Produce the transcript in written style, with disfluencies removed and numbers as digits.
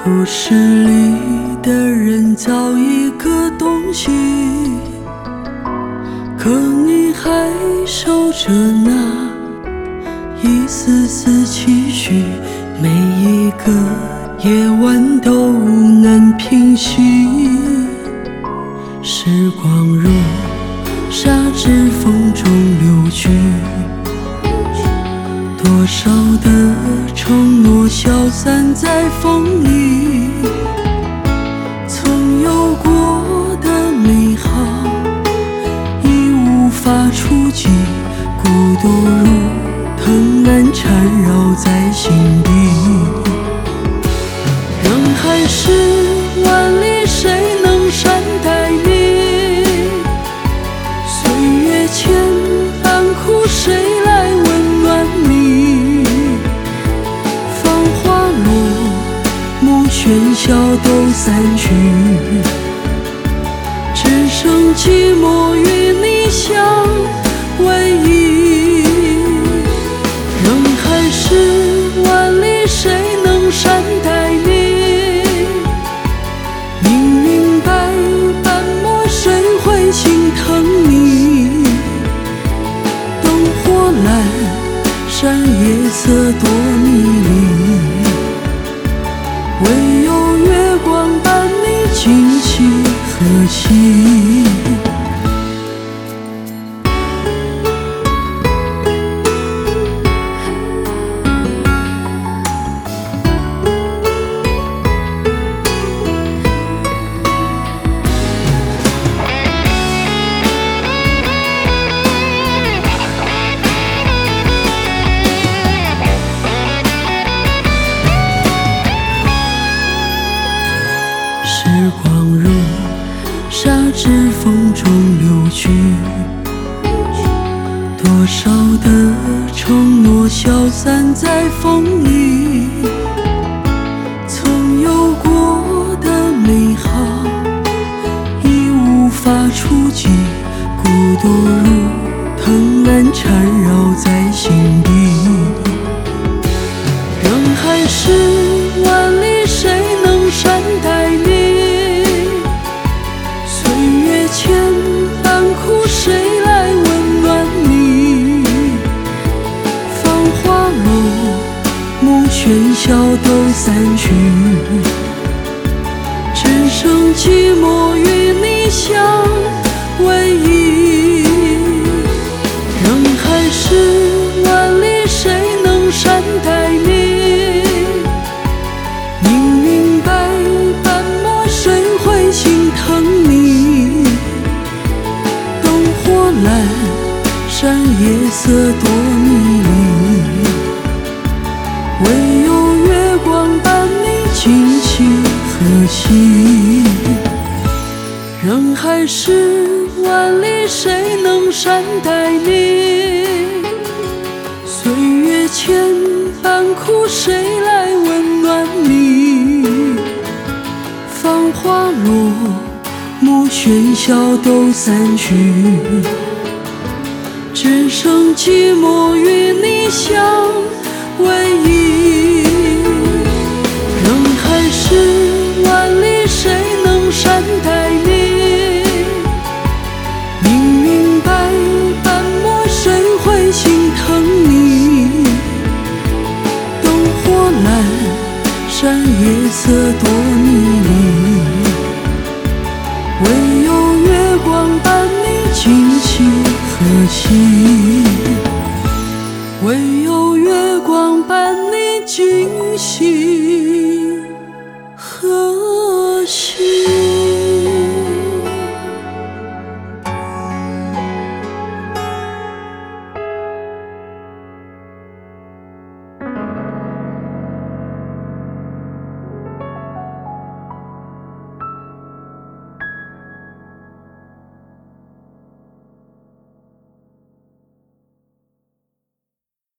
故事里的人早已各东西，可你还守着那一丝丝期许，每一个夜晚都能平息。时光如沙指风中流去，多少的承诺消散在风里，曾有过的美好已无法触及，孤独如藤蔓缠绕在心底。人海是万里，谁能善待你？岁月千般苦，谁来温暖你？繁华落幕，喧嚣都散去，只剩寂寞与你相偎依。人海是万里，谁能善待你？明明白斑驳，谁会心疼你？灯火阑珊，夜色多迷离，唯有月光伴你惊喜和喜。时光如沙指风中流去，多少的承诺消散在风里，曾有过的美好已无法触及，孤独如藤蔓缠绕在心底。人海是万里，谁能善待你？千般苦，谁来温暖你？繁华落幕，喧嚣都散去，只剩寂寞与你相偎依。人海是万里，谁能善待你？明明白斑驳，谁会心疼你？阑珊夜色多迷离，唯有月光伴你惊喜和喜。人海是万里，谁能善待你？岁月千般苦，谁来温暖你？繁华落幕，喧嚣都散去，只剩寂寞与你相偎依。人海是万里，谁能善待你？明明白斑驳，谁会心疼你？灯火阑珊，夜色多迷离，唯有月光伴你惊喜和喜，唯有月光伴你惊喜